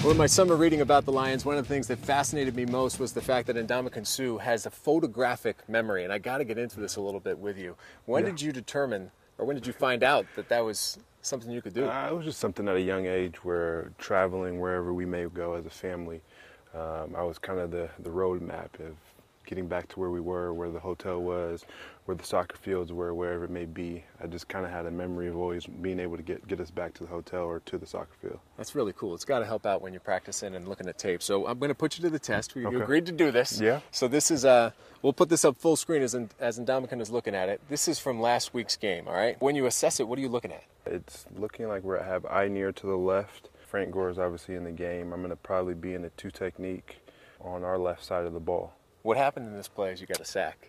Well, in my summer reading about the Lions, one of the things that fascinated me most was the fact that Ndamukong Suh has a photographic memory, and I got to get into this a little bit with you. When did you determine, or when did you find out that that was something you could do? It was just something at a young age where traveling wherever we may go as a family, I was kind of the road map of getting back to where we were, where the hotel was, where the soccer fields were, wherever it may be. I just kind of had a memory of always being able to get us back to the hotel or to the soccer field. That's really cool. It's got to help out when you're practicing and looking at tape. So I'm going to put you to the test. You agreed to do this. Yeah. So this is, we'll put this up full screen as Ndamukong is looking at it. This is from last week's game, all right? When you assess it, what are you looking at? It's looking like we have eye near to the left. Frank Gore is obviously in the game. I'm going to probably be in a two technique on our left side of the ball. What happened in this play is you got a sack.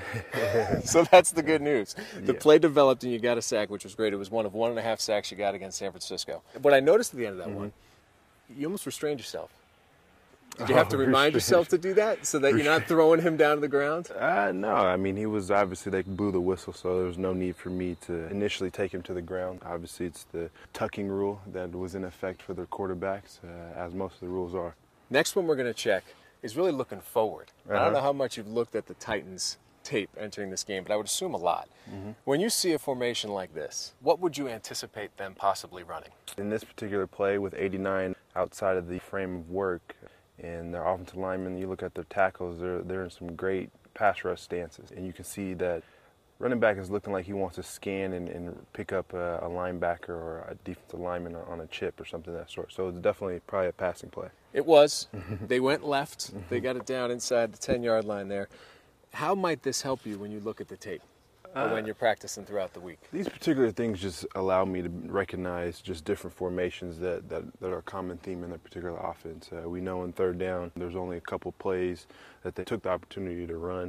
So that's the good news. The play developed and you got a sack, which was great. It was one of 1.5 sacks you got against San Francisco. What I noticed at the end of that one, you almost restrained yourself. Did you have to remind yourself to do that so that you're not throwing him down to the ground? No, I mean, he was obviously, they blew the whistle, so there was no need for me to initially take him to the ground. Obviously, it's the tucking rule that was in effect for their quarterbacks, as most of the rules are. Next one we're going to check is really looking forward. I don't know how much you've looked at the Titans tape entering this game, but I would assume a lot. When you see a formation like this, what would you anticipate them possibly running? In this particular play with 89 outside of the frame of work and their offensive linemen, you look at their tackles, they're in some great pass rush stances. And you can see that running back is looking like he wants to scan and pick up a linebacker or a defensive lineman on a chip or something of that sort. So it's definitely probably a passing play. It was. They went left. They got it down inside the 10-yard line there. How might this help you when you look at the tape or when you're practicing throughout the week? These particular things just allow me to recognize just different formations that are a common theme in their particular offense. We know in third down there's only a couple plays that they took the opportunity to run.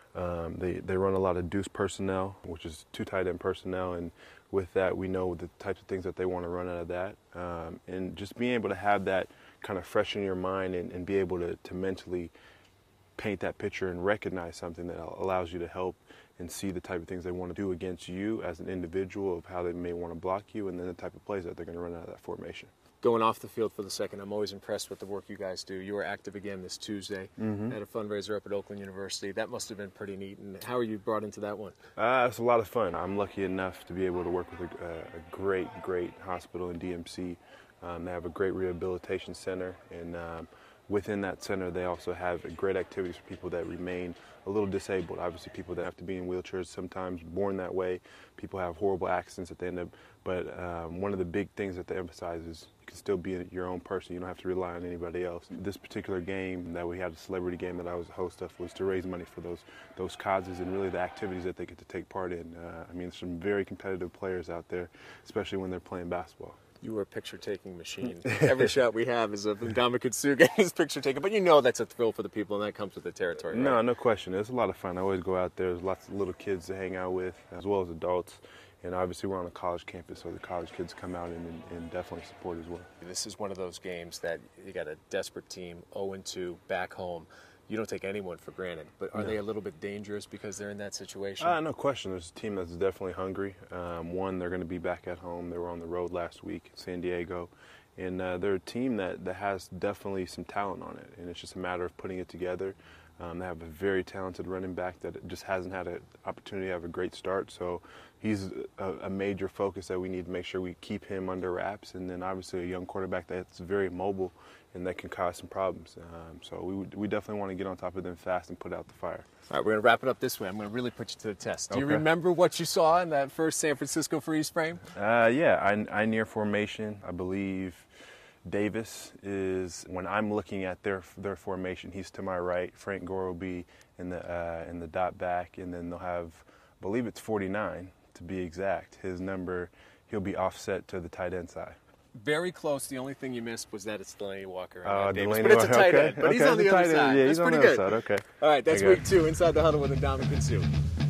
They run a lot of deuce personnel, which is two tight end personnel, and with that we know the types of things that they want to run out of that. And just being able to have that kind of fresh in your mind and be able to mentally paint that picture and recognize something that allows you to help and see the type of things they want to do against you as an individual, of how they may want to block you, and then the type of plays that they're going to run out of that formation. Going off the field for the second, I'm always impressed with the work you guys do. You were active again this Tuesday at a fundraiser up at Oakland University. That must have been pretty neat. And how are you brought into that one? It's a lot of fun. I'm lucky enough to be able to work with a great hospital in DMC. They have a great rehabilitation center, and within that center they also have great activities for people that remain a little disabled. Obviously people that have to be in wheelchairs, sometimes born that way. People have horrible accidents at the end of, but one of the big things that they emphasize is you can still be your own person. You don't have to rely on anybody else. This particular game that we had, a celebrity game that I was a host of, was to raise money for those causes and really the activities that they get to take part in. I mean, there's some very competitive players out there, especially when they're playing basketball. You were a picture-taking machine. Every shot we have is of Ndamukong Suh getting his picture taken. But you know that's a thrill for the people, and that comes with the territory, right? No question. It's a lot of fun. I always go out there. There's lots of little kids to hang out with, as well as adults. And obviously we're on a college campus, so the college kids come out and definitely support as well. This is one of those games that you got a desperate team, 0-2, back home. You don't take anyone for granted, but are they a little bit dangerous because they're in that situation? No question. There's a team that's definitely hungry. One, they're going to be back at home. They were on the road last week in San Diego. And they're a team that has definitely some talent on it, and it's just a matter of putting it together. They have a very talented running back that just hasn't had an opportunity to have a great start, so he's a major focus that we need to make sure we keep him under wraps. And then obviously a young quarterback that's very mobile and that can cause some problems. So we definitely want to get on top of them fast and put out the fire. All right, we're going to wrap it up this way. I'm going to really put you to the test. Do you remember what you saw in that first San Francisco freeze frame? Yeah, I near formation, I believe. Davis is, when I'm looking at their formation, he's to my right. Frank Gore will be in the dot back, and then they'll have, I believe it's 49 to be exact. His number, he'll be offset to the tight end side. Very close. The only thing you missed was that it's Delaney Walker. Davis, but it's a tight end. But he's on the other side. Yeah, that's he's on pretty the good. other side. Okay. All right, that's week 2 inside the huddle with Ndamukong Suh.